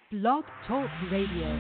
Blog Talk Radio.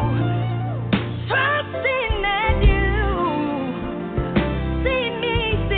See me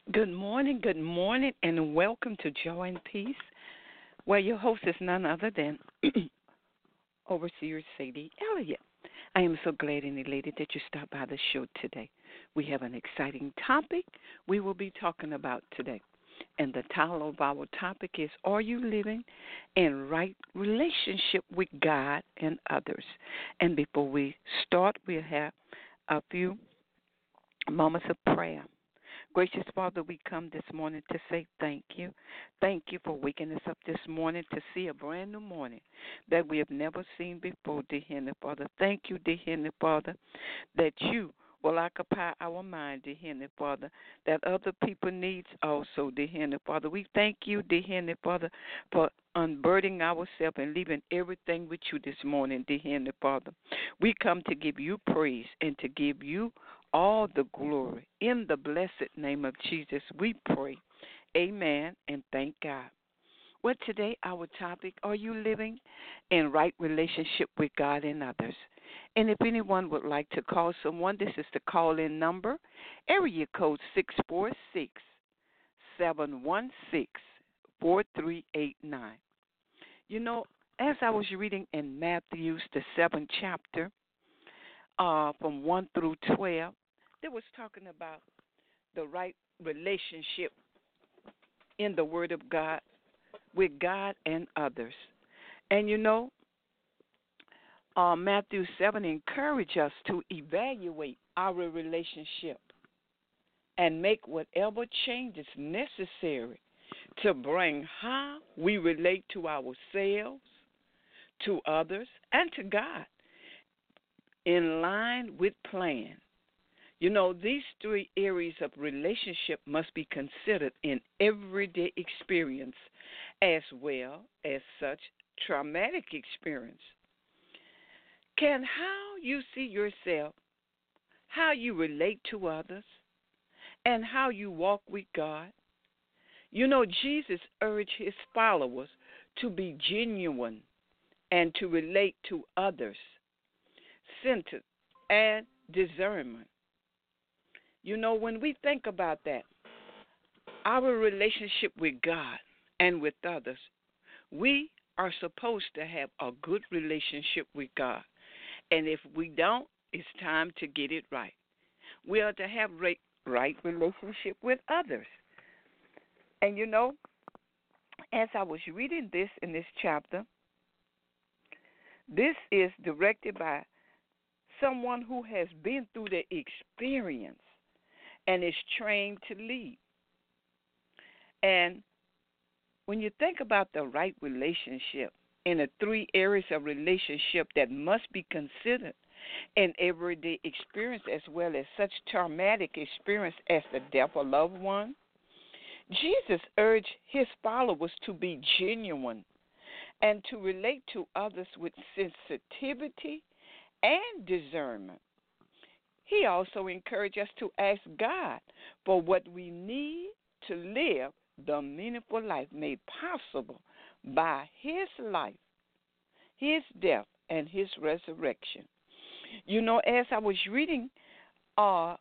good morning, and welcome to Joy and Peace, where your host is none other than Overseer Sadie Elliott. I am so glad and elated that you stopped by the show today. We have an exciting topic we will be talking about today. And the title of our topic is Are You Living in Right Relationship with God and Others? And before we start, we'll have a few moments of prayer. Gracious Father, we come this morning to say thank you. Thank you for waking us up this morning to see a brand new morning that we have never seen before, dear Heavenly Father. Thank you, dear Heavenly Father, that you will occupy our mind, dear Heavenly Father, that other people needs also, dear Heavenly Father. We thank you, dear Heavenly Father, for unburdening ourselves and leaving everything with you this morning, dear Heavenly Father. We come to give you praise and to give you all the glory. In the blessed name of Jesus, we pray. Amen and thank God. Well, today our topic, are you living in right relationship with God and others? And if anyone would like to call someone, this is the call-in number, area code 646-716-4389. You know, as I was reading in Matthew, the 7th chapter, from 1 through 12, they was talking about the right relationship in the Word of God with God and others. And you know, Matthew 7 encourage us to evaluate our relationship and make whatever changes necessary to bring how we relate to ourselves, to others, and to God in line with plan. You know, these three areas of relationship must be considered in everyday experience as well as such traumatic experience. Can how you see yourself, how you relate to others, and how you walk with God? You know, Jesus urged his followers to be genuine and to relate to others, centered and discernment. You know, when we think about that, our relationship with God and with others, we are supposed to have a good relationship with God. And if we don't, it's time to get it right. We are to have right relationship with others. And you know, as I was reading this in this chapter, this is directed by someone who has been through the experience and is trained to lead. And when you think about the right relationship in the three areas of relationship that must be considered in everyday experience as well as such traumatic experience as the death of a loved one, Jesus urged his followers to be genuine and to relate to others with sensitivity and discernment. He also encouraged us to ask God for what we need to live the meaningful life made possible by his life, his death, and his resurrection. You know, as I was reading the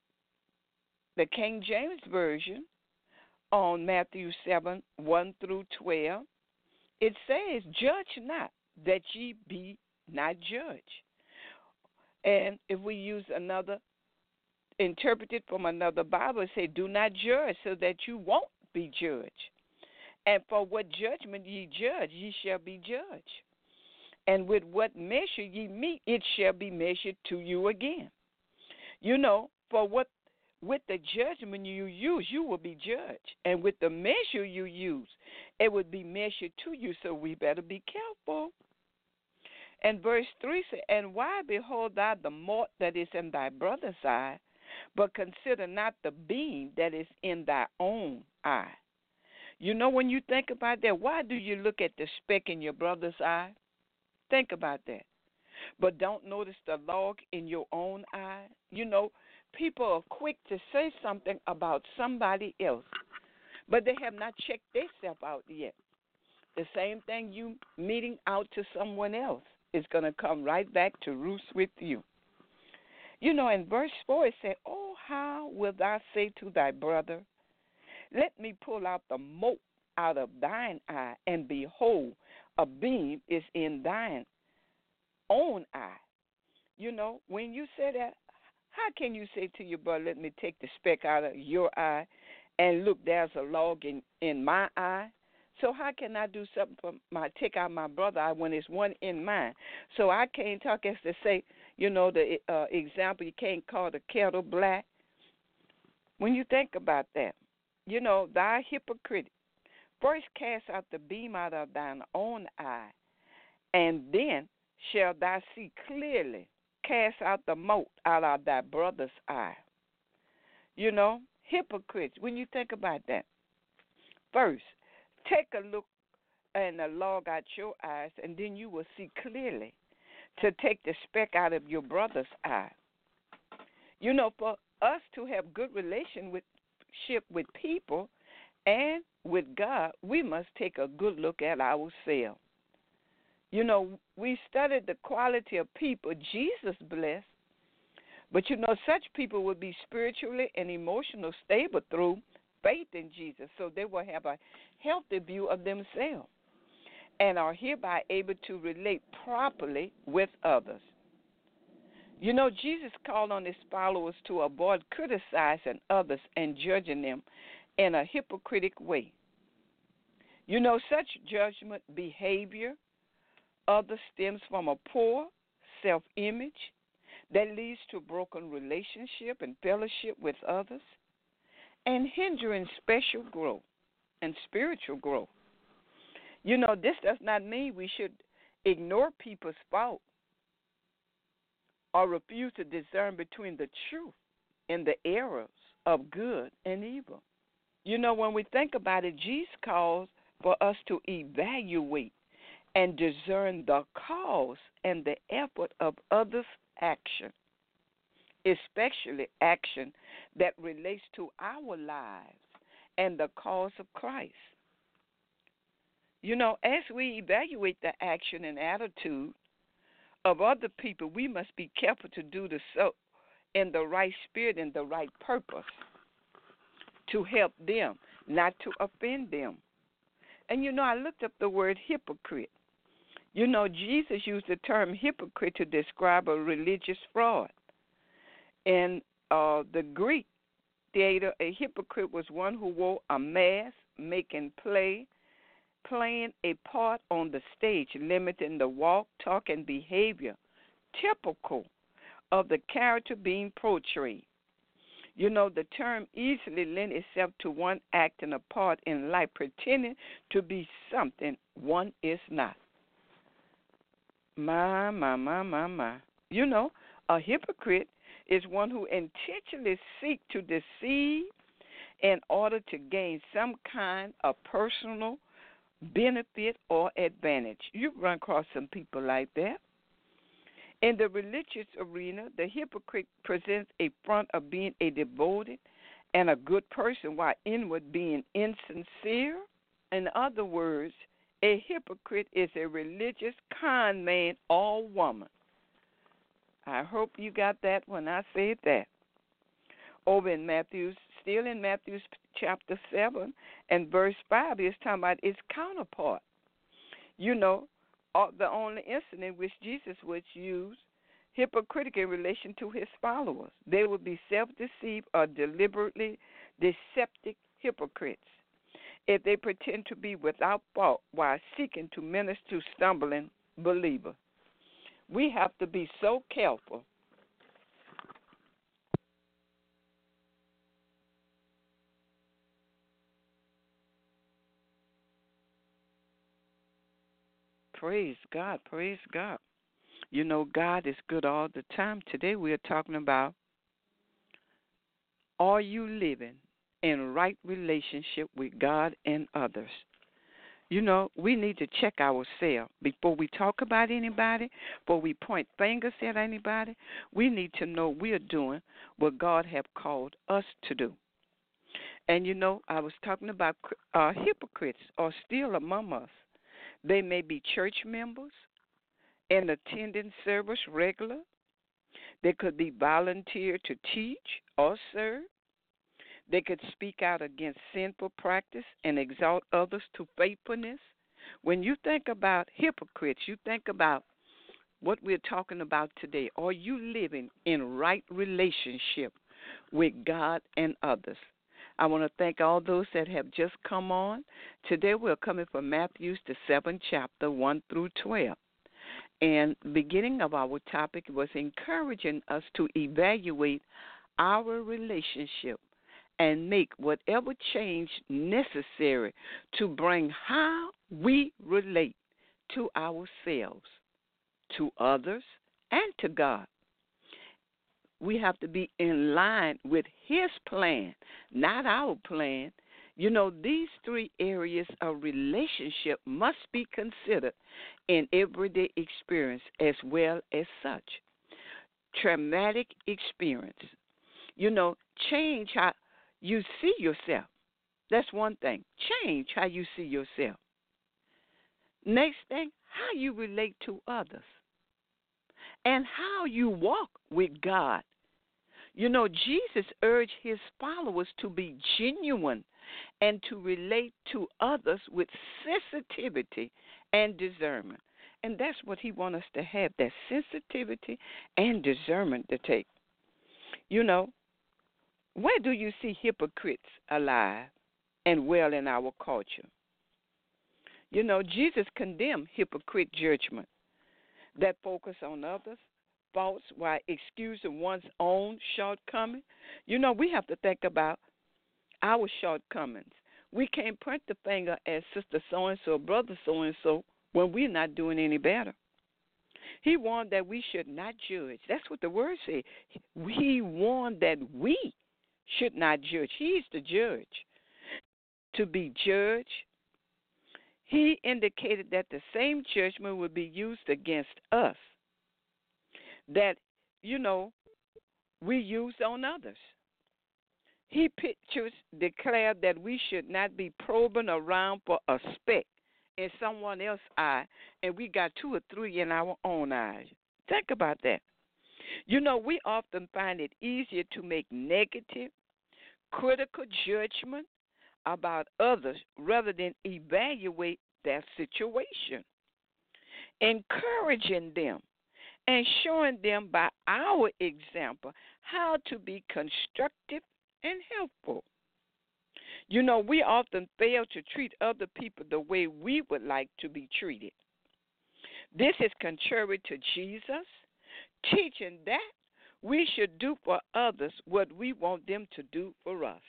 King James Version on Matthew 7, 1 through 12, it says, judge not that ye be not judged. And if we use another, interpreted from another Bible, it says, do not judge so that you won't be judged. And for what judgment ye judge, ye shall be judged. And with what measure ye meet, it shall be measured to you again. You know, for what with the judgment you use, you will be judged. And with the measure you use, it would be measured to you. So we better be careful. And verse 3 says, and why behold thou the mote that is in thy brother's eye, but consider not the beam that is in thy own eye? You know, when you think about that, why do you look at the speck in your brother's eye? Think about that. But don't notice the log in your own eye. You know, people are quick to say something about somebody else, but they have not checked themselves out yet. The same thing you meeting out to someone else is going to come right back to roost with you. You know, in verse 4 it said, oh, how wilt thou say to thy brother, Let me pull out the mote out of thine eye, and behold, a beam is in thine own eye. You know, when you say that, how can you say to your brother, let me take the speck out of your eye, and look, there's a log in my eye? So how can I do something for take out my brother eye when there's one in mine? So I can't talk as to say, you know, the example, you can't call the kettle black. When you think about that, you know, thou hypocrite, first cast out the beam out of thine own eye, and then shalt thou see clearly. Cast out the mote out of thy brother's eye. You know, hypocrites, when you think about that, first, take a look and a log out your eyes, and then you will see clearly to take the speck out of your brother's eye. You know, for us to have good relationship with people and with God, we must take a good look at ourselves. You know, we studied the quality of people Jesus blessed, but you know, such people will be spiritually and emotionally stable through faith in Jesus, so they will have a healthy view of themselves and are hereby able to relate properly with others. You know, Jesus called on his followers to avoid criticizing others and judging them in a hypocritical way. You know, such judgment behavior others stems from a poor self-image that leads to broken relationship and fellowship with others and hindering special growth and spiritual growth. You know, this does not mean we should ignore people's fault or refuse to discern between the truth and the errors of good and evil. You know, when we think about it, Jesus calls for us to evaluate and discern the cause and the effort of others' action, especially action that relates to our lives and the cause of Christ. You know, as we evaluate the action and attitude of other people, we must be careful to do so in the right spirit and the right purpose to help them, not to offend them. And, you know, I looked up the word hypocrite. You know, Jesus used the term hypocrite to describe a religious fraud. In the Greek theater, a hypocrite was one who wore a mask, playing a part on the stage, limiting the walk, talk, and behavior typical of the character being portrayed. You know, the term easily lends itself to one acting a part in life, pretending to be something one is not. My. You know, a hypocrite is one who intentionally seeks to deceive in order to gain some kind of personal benefit or advantage. You run across some people like that. In the religious arena, the hypocrite presents a front of being a devoted and a good person while inward being insincere. In other words, a hypocrite is a religious con man or woman. I hope you got that when I said that. Over in Matthew, still in Matthew chapter 7 and verse 5, it's talking about its counterpart. You know, the only incident which Jesus would use hypocritical in relation to his followers. They would be self-deceived or deliberately deceptive hypocrites if they pretend to be without fault while seeking to minister to stumbling believers. We have to be so careful. Praise God, praise God. You know, God is good all the time. Today we are talking about, are you living in right relationship with God and others? You know, we need to check ourselves before we talk about anybody, before we point fingers at anybody. We need to know we are doing what God have called us to do. And, you know, I was talking about hypocrites are still among us. They may be church members and attending service regular. They could be volunteer to teach or serve. They could speak out against sinful practice and exalt others to faithfulness. When you think about hypocrites, you think about what we're talking about today. Are you living in right relationship with God and others? I want to thank all those that have just come on. Today we're coming from Matthew, the 7th chapter, 1 through 12. And the beginning of our topic was encouraging us to evaluate our relationship and make whatever change necessary to bring how we relate to ourselves, to others, and to God. We have to be in line with His plan, not our plan. You know, these three areas of relationship must be considered in everyday experience as well as such. Traumatic experience. You know, change how you see yourself. That's one thing. Change how you see yourself. Next thing, how you relate to others and how you walk with God. You know, Jesus urged His followers to be genuine and to relate to others with sensitivity and discernment. And that's what He wants us to have, that sensitivity and discernment to take. You know, where do you see hypocrites alive and well in our culture? You know, Jesus condemned hypocrite judgment that focus on others' faults while excusing one's own shortcomings. You know, we have to think about our shortcomings. We can't point the finger at sister so-and-so, brother so-and-so, when we're not doing any better. He warned that we should not judge. That's what the word says. He warned that we should not judge. He's the judge. To be judged, He indicated that the same judgment would be used against us that, you know, we use on others. He pictures declared that we should not be probing around for a speck in someone else's eye, and we got 2 or 3 in our own eyes. Think about that. You know, we often find it easier to make negative, critical judgment about others rather than evaluate their situation, encouraging them and showing them by our example how to be constructive and helpful. You know, we often fail to treat other people the way we would like to be treated. This is contrary to Jesus, teaching that we should do for others what we want them to do for us.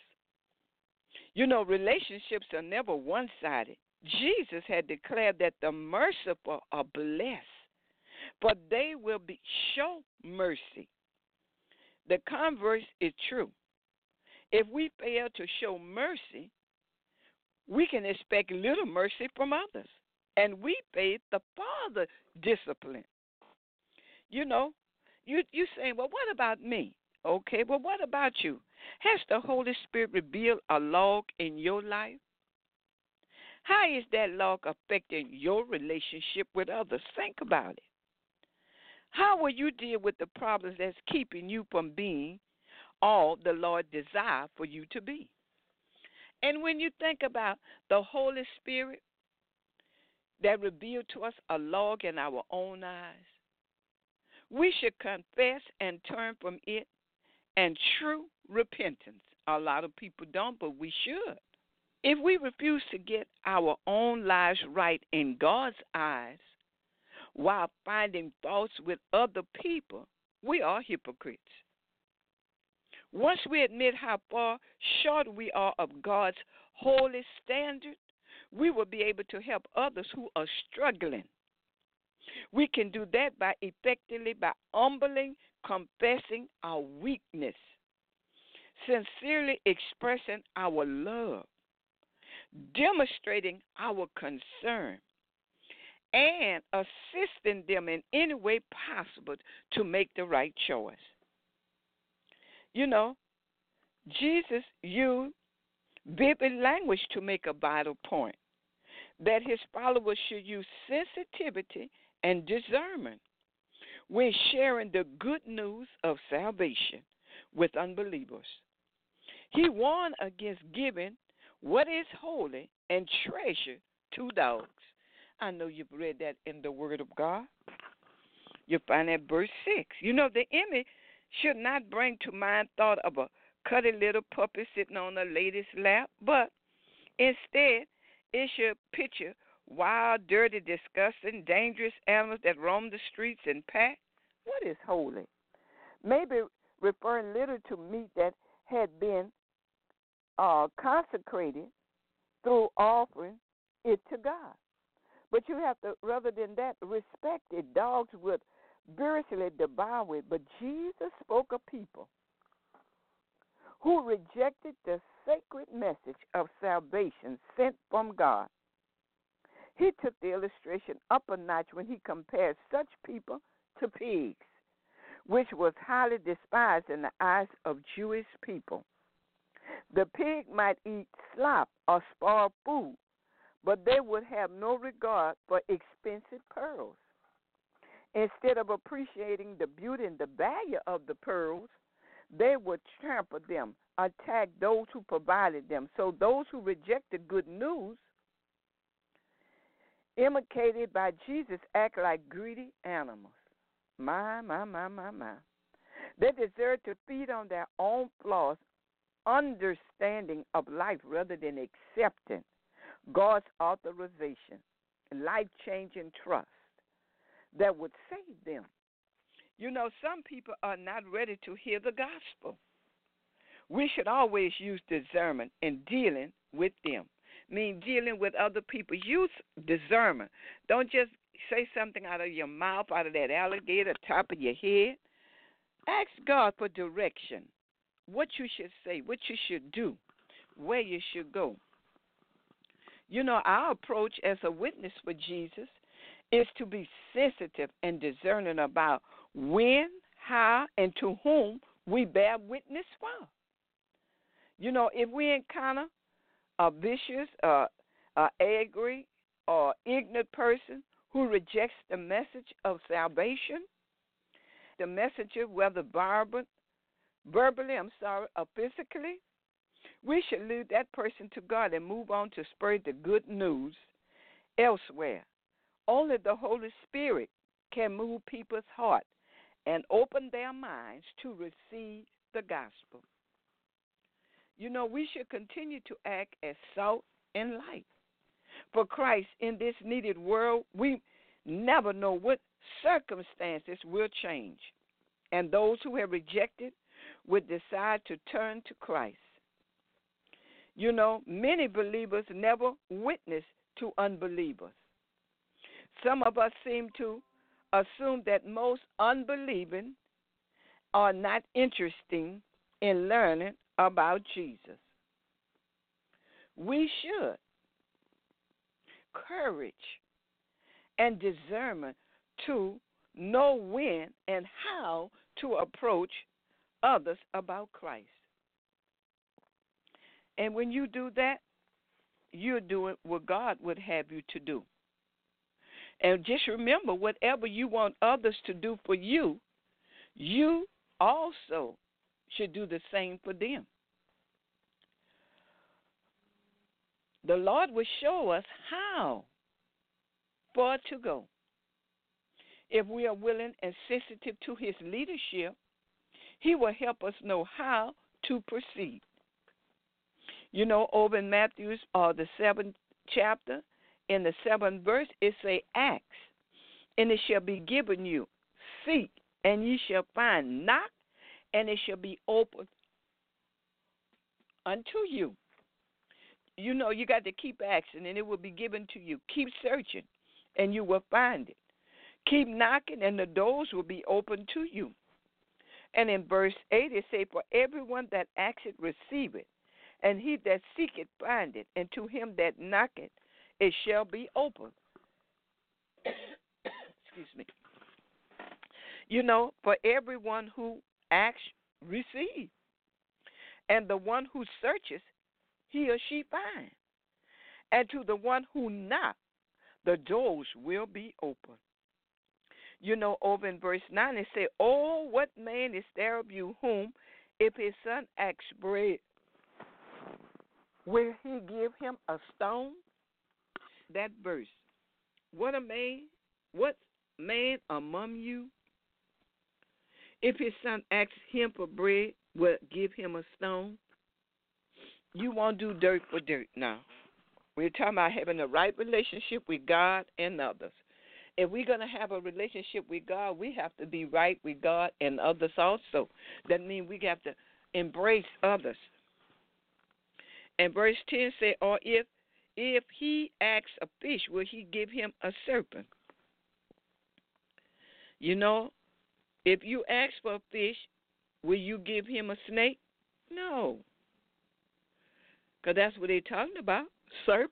You know, relationships are never one-sided. Jesus had declared that the merciful are blessed, for they will be show mercy. The converse is true. If we fail to show mercy, we can expect little mercy from others, and we face the Father discipline. You know, you saying, well, what about me? Okay, well, what about you? Has the Holy Spirit revealed a log in your life? How is that log affecting your relationship with others? Think about it. How will you deal with the problems that's keeping you from being all the Lord desires for you to be? And when you think about the Holy Spirit that revealed to us a log in our own eyes, we should confess and turn from it and true repentance. A lot of people don't, but we should. If we refuse to get our own lives right in God's eyes while finding faults with other people, we are hypocrites. Once we admit how far short we are of God's holy standard, we will be able to help others who are struggling. We can do that effectively by humbly confessing our weakness, sincerely expressing our love, demonstrating our concern, and assisting them in any way possible to make the right choice. You know, Jesus used vivid language to make a vital point that his followers should use sensitivity and discernment when sharing the good news of salvation with unbelievers. He warned against giving what is holy and treasure to dogs. I know you've read that in the Word of God. You find that verse 6. You know, the image should not bring to mind thought of a cutty little puppy sitting on a lady's lap, but instead it should picture wild, dirty, disgusting, dangerous animals that roam the streets and pack. What is holy? Maybe referring little to meat that had been consecrated through offering it to God. But you have to, rather than that, respect it. Dogs would vigorously devour it. But Jesus spoke of people who rejected the sacred message of salvation sent from God. He took the illustration up a notch when he compared such people to pigs, which was highly despised in the eyes of Jewish people. The pig might eat slop or spoiled food, but they would have no regard for expensive pearls. Instead of appreciating the beauty and the value of the pearls, they would trample them, attack those who provided them. So those who rejected good news, imitated by Jesus, act like greedy animals. My. They deserve to feed on their own flaws, understanding of life rather than accepting God's authorization, life-changing trust that would save them. You know, some people are not ready to hear the gospel. We should always use discernment in dealing with them. Dealing with other people. Use discernment. Don't just say something out of your mouth, out of that alligator, top of your head. Ask God for direction. What you should say, what you should do, where you should go. You know, our approach as a witness for Jesus is to be sensitive and discerning about when, how, and to whom we bear witness for. You know, if we encounter a vicious, angry, or ignorant person who rejects the message of salvation, the messenger, whether verbally, or physically, we should leave that person to God and move on to spread the good news elsewhere. Only the Holy Spirit can move people's heart and open their minds to receive the gospel. You know, we should continue to act as salt and light for Christ in this needed world. We never know what circumstances will change, and those who have rejected would decide to turn to Christ. You know, many believers never witness to unbelievers. Some of us seem to assume that most unbelieving are not interested in learning about Jesus. We should courage and discernment to know when and how to approach others about Christ. And when you do that, you're doing what God would have you to do. And just remember, whatever you want others to do for you, you also should do the same for them. The Lord will show us how far to go. If we are willing and sensitive to His leadership, He will help us know how to proceed. You know, over in Matthew's, the 7th chapter, in the 7th verse, it say, ask, and it shall be given you. Seek, and ye shall find. Knock, and it shall be opened unto you. You know, you got to keep asking, and it will be given to you. Keep searching, and you will find it. Keep knocking, and the doors will be open to you. And in verse 8, it say, for everyone that asketh receiveth, and he that seeketh findeth, and to him that knocketh it shall be open. Excuse me. You know, for everyone who asks, receive. And the one who searches, he or she finds. And to the one who knocks, the doors will be open. You know, over in verse 9, it says, oh, what man is there of you whom, if his son asks bread, will he give him a stone? That verse. What man among you, if his son asks him for bread, will give him a stone? You won't do dirt for dirt now. We're talking about having a right relationship with God and others. If we're going to have a relationship with God, we have to be right with God and others also. That means we have to embrace others. And verse 10 says, or if he asks a fish, will he give him a serpent? You know, if you ask for a fish, will you give him a snake? No. Because that's what they're talking about. Serpent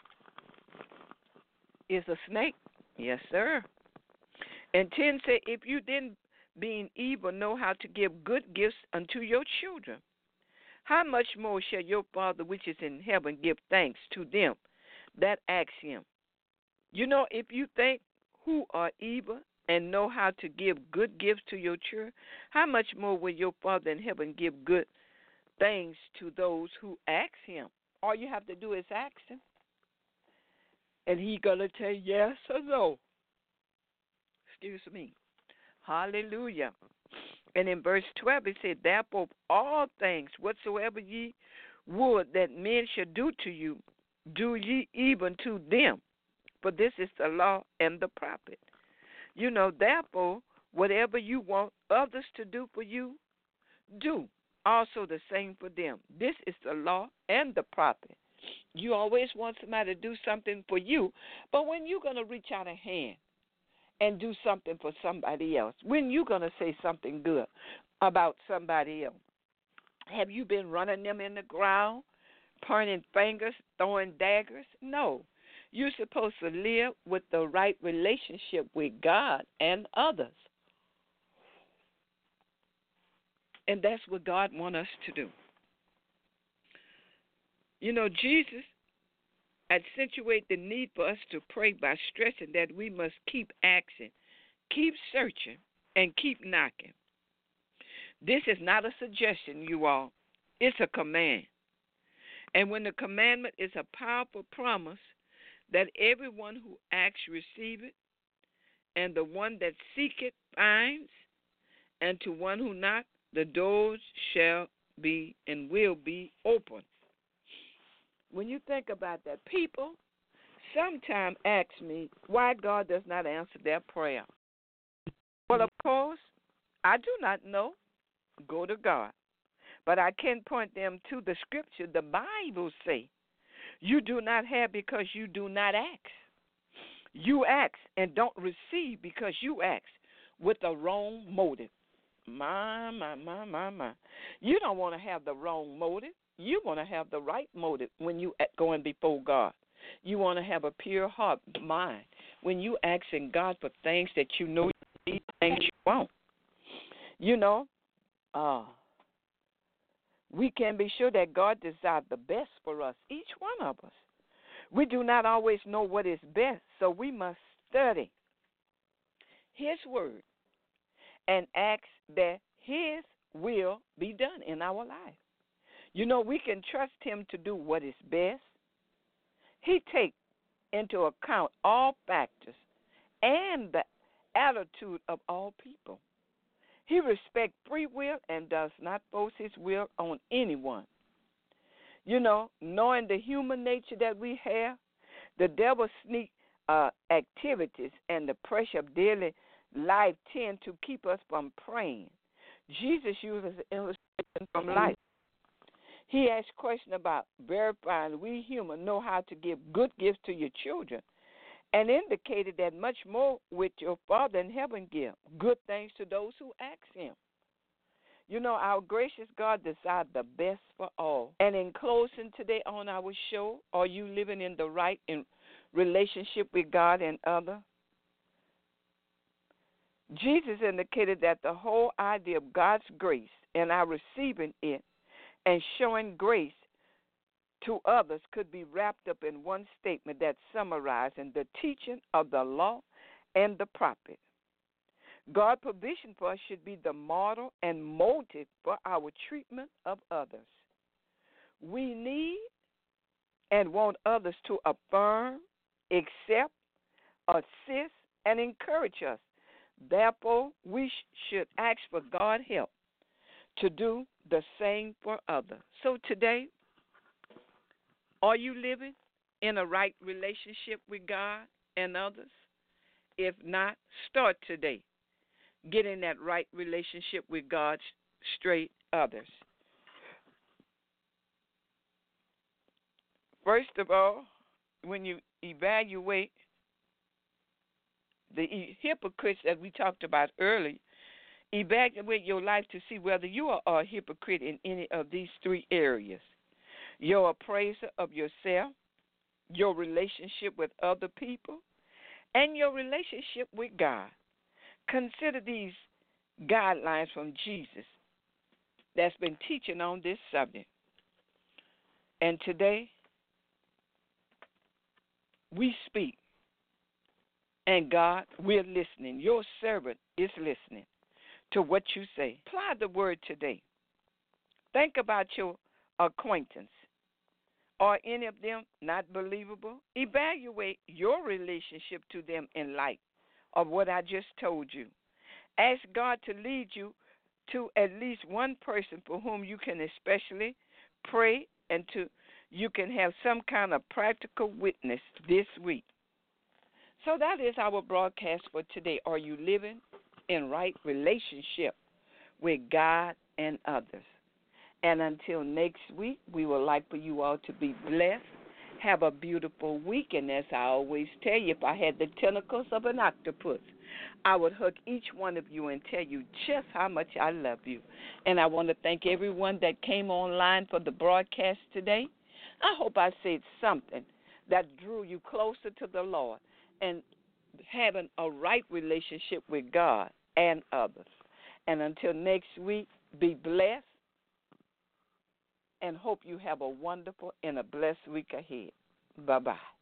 is a snake. Yes, sir. And 10 said, if you then, being evil, know how to give good gifts unto your children, how much more shall your Father which is in heaven give thanks to them that ask him? You know, if you think who are evil and know how to give good gifts to your children, how much more will your Father in heaven give good things to those who ask him? All you have to do is ask him. And he's going to tell yes or no. Excuse me. Hallelujah. And in verse 12 it said, therefore all things whatsoever ye would that men should do to you, do ye even to them. For this is the law and the prophet. You know, therefore, whatever you want others to do for you, do also the same for them. This is the law and the prophet. You always want somebody to do something for you, but when you're going to reach out a hand and do something for somebody else, when you're going to say something good about somebody else, have you been running them in the ground, pointing fingers, throwing daggers? No. You're supposed to live with the right relationship with God and others. And that's what God wants us to do. You know, Jesus accentuated the need for us to pray by stressing that we must keep asking, keep searching, and keep knocking. This is not a suggestion, you all. It's a command. And when the commandment is a powerful promise that everyone who asks receive it, and the one that seeketh finds, and to one who knocks, the doors shall be and will be open. When you think about that, people sometimes ask me why God does not answer their prayer. Well, of course, I do not know. Go to God. But I can point them to the scripture. The Bible says, you do not have because you do not ask. You ask and don't receive because you ask with the wrong motive. My. You don't want to have the wrong motive. You want to have the right motive when you going before God. You want to have a pure heart, mind. When you asking God for things that you know you need, things you want. You know, we can be sure that God desires the best for us, each one of us. We do not always know what is best, so we must study His word and ask that His will be done in our life. You know, we can trust Him to do what is best. He takes into account all factors and the attitude of all people. He respects free will and does not force His will on anyone. You know, knowing the human nature that we have, the devil's sneak activities and the pressure of daily life tend to keep us from praying. Jesus uses an illustration from life. He asked questions about verifying we humans know how to give good gifts to your children and indicated that much more with your Father in heaven give good things to those who ask Him. You know, our gracious God desires the best for all. And in closing today on our show, are you living in the right in relationship with God and others? Jesus indicated that the whole idea of God's grace and our receiving it and showing grace to others could be wrapped up in one statement that summarizing the teaching of the law and the prophet. God's provision for us should be the model and motive for our treatment of others. We need and want others to affirm, accept, assist, and encourage us. Therefore, we should ask for God's help to do the same for others. So today, are you living in a right relationship with God and others? If not, start today. Get in that right relationship with God, straight others. First of all, when you evaluate the hypocrites that we talked about earlier, evaluate your life to see whether you are a hypocrite in any of these three areas. Your appraiser of yourself, your relationship with other people, and your relationship with God. Consider these guidelines from Jesus that's been teaching on this subject. And today, we speak. And God, we're listening. Your servant is listening to what you say. Apply the word today. Think about your acquaintance. Are any of them not believable? Evaluate your relationship to them in light of what I just told you. Ask God to lead you to at least one person for whom you can especially pray and you can have some kind of practical witness this week. So that is our broadcast for today. Are you living in right relationship with God and others? And until next week, we would like for you all to be blessed. Have a beautiful week. And as I always tell you, if I had the tentacles of an octopus, I would hug each one of you and tell you just how much I love you. And I want to thank everyone that came online for the broadcast today. I hope I said something that drew you closer to the Lord and having a right relationship with God and others. And until next week, be blessed and hope you have a wonderful and a blessed week ahead. Bye-bye.